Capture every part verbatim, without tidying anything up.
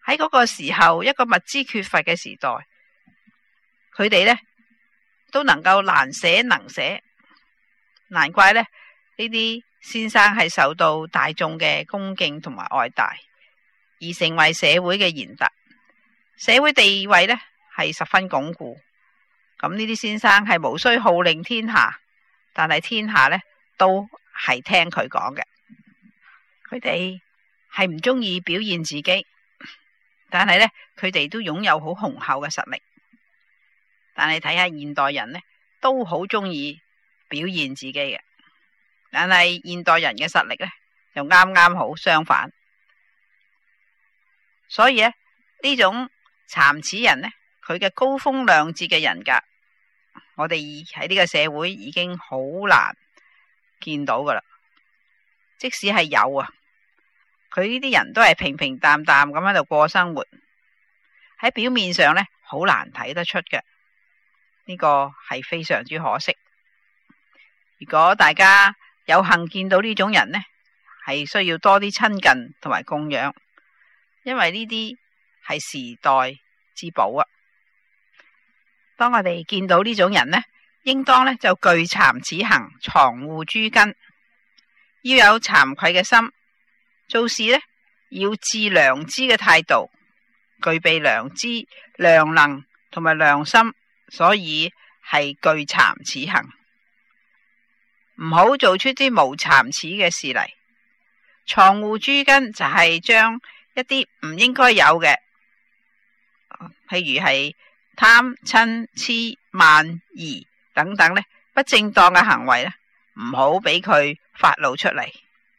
喺嗰個時候，一個物資缺乏嘅時代，佢哋呢都能夠難捨能捨，難怪呢呢啲先生係受到大眾嘅恭敬同埋愛戴，而成為社會嘅賢達，社會地位呢係十分鞏固。咁呢啲先生係無需號令天下，但係天下呢都係聽佢講嘅。佢哋係唔中意表現自己，但係呢佢哋都擁有好雄厚嘅實力。但係睇下現代人呢，都好中意表現自己嘅，但係現代人嘅實力呢，就啱啱好相反。所以呢，呢種讒齒人呢，佢嘅高風亮節嘅人格，我哋喺呢個社會已經好難見到噶啦。即使係有啊，佢呢啲人都係平平淡淡咁喺度過生活，喺表面上呢，好難睇得出嘅。呢個係非常之可惜。如果大家有幸見到呢種人呢，係需要多啲親近同埋供養，因為呢啲係時代之寶啊。當我哋見到呢種人呢，應當呢就具慚恥行，藏護諸根，要有慚愧嘅心，做事呢要致良知嘅態度，具備良知、良能同埋良心。所以係具慚恥行，唔好做出啲無慚恥嘅事嚟。藏護諸根就係將一啲唔應該有嘅，譬如係貪、嗔、痴、慢、疑等等呢不正當嘅行為呢，唔好俾佢發露出嚟。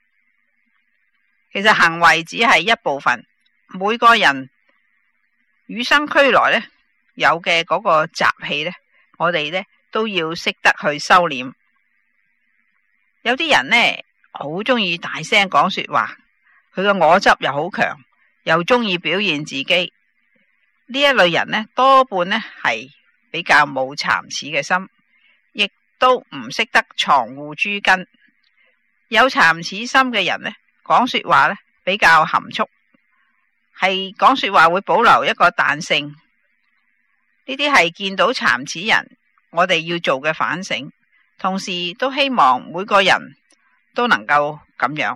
其實行為只係一部分，每個人與生俱來呢有嘅嗰個習氣呢，我哋呢都要識得去收斂。有啲人呢好中意大聲講說話，佢嘅我執又好強，又中意表現自己。呢一類人呢，多半呢係比較冇慚恥嘅心，亦都唔識得藏護諸根。有慚恥心嘅人呢，講說話呢比較含蓄，係講說話會保留一個彈性。呢啲係見到慚恥人，我哋要做嘅反省，同時都希望每個人都能夠咁樣。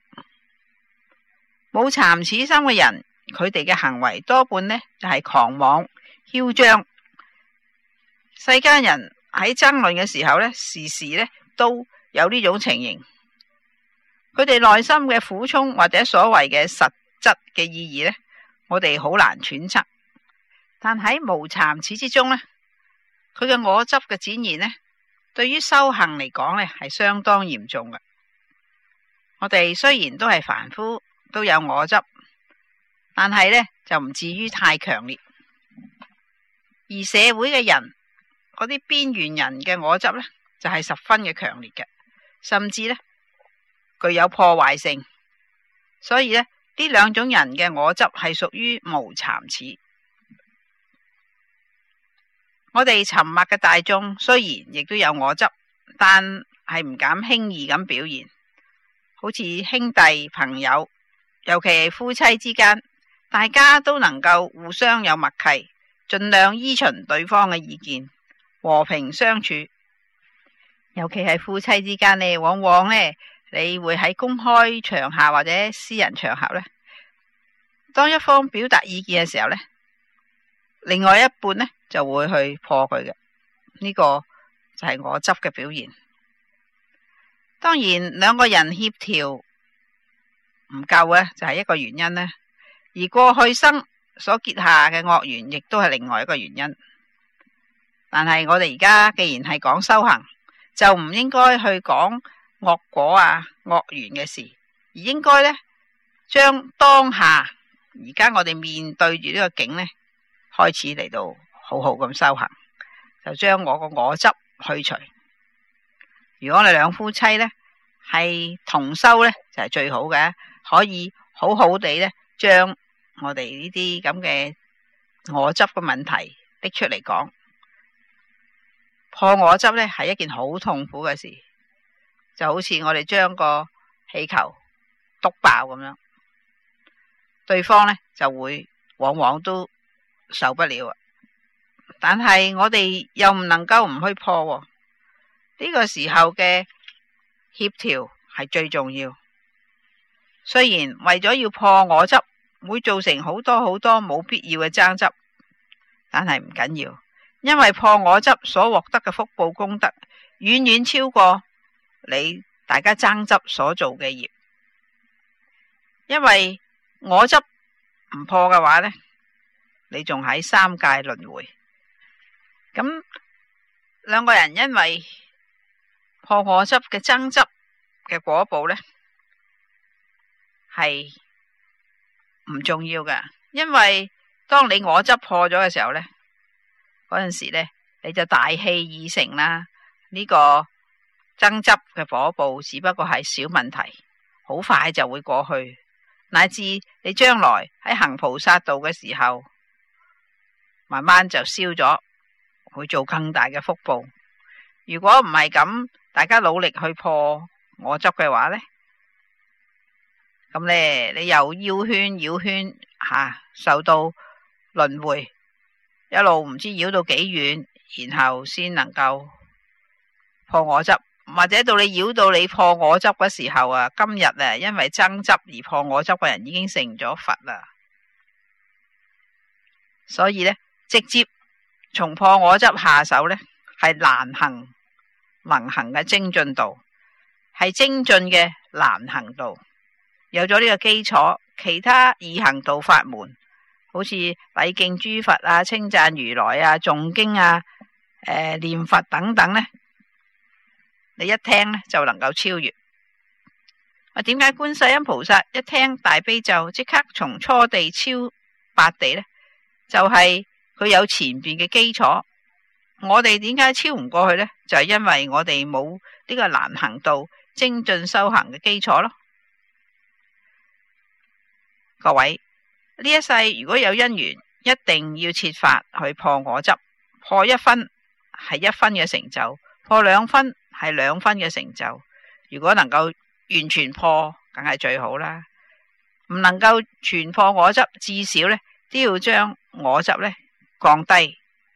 冇慚恥心嘅人，佢哋嘅行為多半呢就係狂妄囂張。世間人喺爭論嘅時候呢，時時呢都有呢種情形。佢哋內心嘅苦衷或者所謂嘅實質嘅意義呢，我哋好難揣測。但喺無慚恥之中呢，佢嘅我執嘅展現呢，對於修行嚟講呢係相當嚴重嘅。我哋雖然都係凡夫，都有我執，但係呢就唔至於太強烈。而社會嘅人，嗰啲邊緣人嘅我執呢，就係十分嘅強烈嘅，甚至呢具有破壞性。所以呢，呢兩種人嘅我執係屬於無慚恥。我哋沉默嘅大眾雖然亦都有我執，但係唔敢輕易咁表現。好似兄弟朋友，尤其係夫妻之間，大家都能夠互相有默契，盡量依循對方嘅意見，和平相處。尤其係夫妻之間呢，往往呢你會喺公開場合或者私人場合呢，當一方表達意見嘅時候呢，另外一半呢就會去破佢嘅。呢個就係我執嘅表現。當然兩個人協調唔夠呢，就係一個原因呢，而過去生所結下嘅惡緣亦都係另外一個原因。但係我哋而家既然係講修行，就唔應該去講惡果啊惡緣嘅事，而應該呢將當下而家我哋面對住呢個境呢，開始嚟到好好咁修行，就將我個我執去除。如果你兩夫妻呢係同修呢，就係最好嘅，可以好好地呢將我哋呢啲咁嘅我執嘅問題拎出嚟講。破我執呢係一件好痛苦嘅事，就好似我哋將個氣球篤爆咁樣，對方呢就會往往都受不了。但係我哋又唔能夠唔去破，呢個時候嘅協調係最重要。雖然為咗要破我執，會造成好多好多冇必要嘅爭執，但係唔緊要，因為破我執所獲得嘅福報功德遠遠超過你大家爭執所做嘅業。因為我執唔破嘅話呢，你仲喺三界輪迴。咁兩個人因為破我執嘅爭執嘅果報呢，係唔重要㗎。因為當你我執破咗嘅時候呢，嗰陣時呢你就大器已成啦。呢個爭執嘅果報只不過係小問題，好快就會過去，乃至你將來喺行菩薩道嘅時候，慢慢就消咗，會做更大嘅福報。如果唔係咁，大家努力去破我執嘅話呢，咁咧你又繞圈繞圈吓、啊，受到輪迴，一路唔知繞到幾遠，然後先能夠破我執。或者到你繞到你破我執嘅時候啊，今日啊因為爭執而破我執嘅人已經成咗佛啦。所以呢，直接從破我執下手呢，係難行能行嘅精進道，係精進嘅難行道。有咗呢個基礎，其他易行道法門，好似禮敬諸佛啊、稱讚如來啊、誦經啊、呃、念佛等等呢，你一聽呢就能夠超越。啊，點解觀世音菩薩一聽大悲咒即刻從初地超八地呢？就係、是、佢有前邊嘅基礎。我哋點解超唔過去呢？就係、是、因為我哋冇呢個難行道精進修行嘅基礎咯。各位，呢一世如果有因緣，一定要設法去破我執。破一分係一分嘅成就，破兩分係兩分嘅成就。如果能夠完全破，梗係最好啦。唔能夠全破我執，至少呢都要將我執呢降低。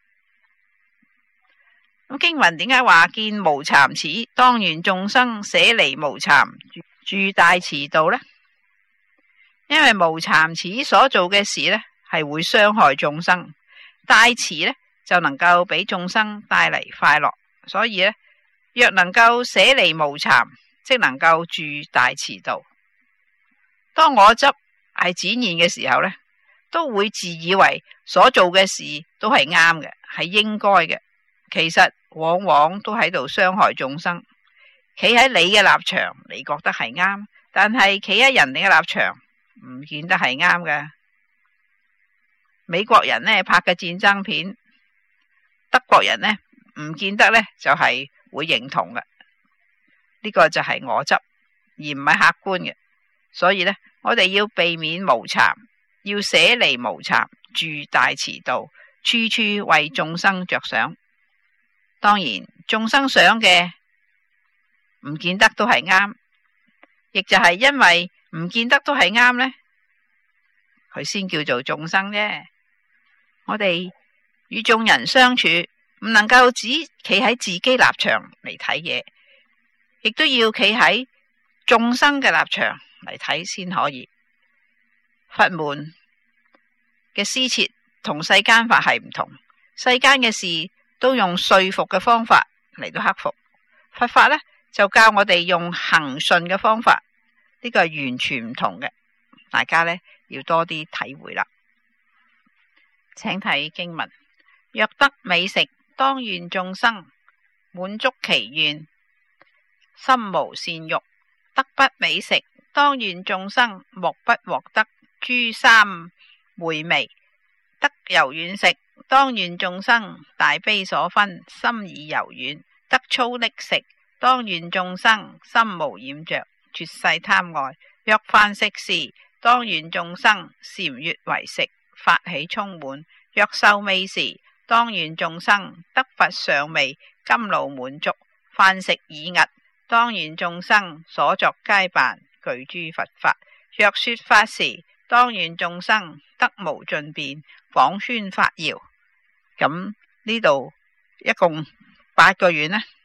咁經文點解話見無慚恥，當願眾生捨離無慚，住大慈道呢？因為無慚恥所做嘅事呢，係會傷害眾生，大慈呢就能夠俾眾生帶嚟快樂。所以呢，若能夠捨離無慚，即能夠住大慈道。當我執係展現嘅時候呢，都會自以為所做嘅事都係啱嘅，係應該嘅。其實往往都喺度傷害眾生。企喺你嘅立場，你覺得係啱，但係企喺人哋嘅立場，唔見得係啱嘅。美國人呢拍嘅戰爭片，德國人呢唔見得呢就係會認同嘅。呢個就係我執，而唔係客觀嘅。所以呢，我哋要避免無慚，要捨離無慚，住大慈道，處處為眾生着想。當然，眾生想嘅唔見得都係啱，亦就係因為唔見得都係啱呢，佢先叫做眾生啫。我哋與眾人相處，唔能夠只企喺自己立場嚟睇嘢，亦都要企喺眾生嘅立場嚟睇先可以。佛門嘅施設同世間法係唔同，世間嘅事都用說服嘅方法嚟到克服，佛法呢就教我哋用行順嘅方法，呢個係完全唔同嘅。大家呢要多啲體會啦。請睇經文：若得美食，當願眾生滿足其願，心無善欲；得不美食，當願眾生莫不獲得諸三昧味；得柔軟食，當願眾生大悲所分，心已柔軟；得粗礪食，當願眾生心無染着，絕世貪愛；若飯食時，當願眾生禪悅為食，法喜充滿；若受味時，當願眾生得佛上味，甘露滿足；飯食已訖，當願眾生所作皆辦，具諸佛法；若說法時，當願眾生得德無盡辯，廣宣法要。咁呢度一共八個縣呢，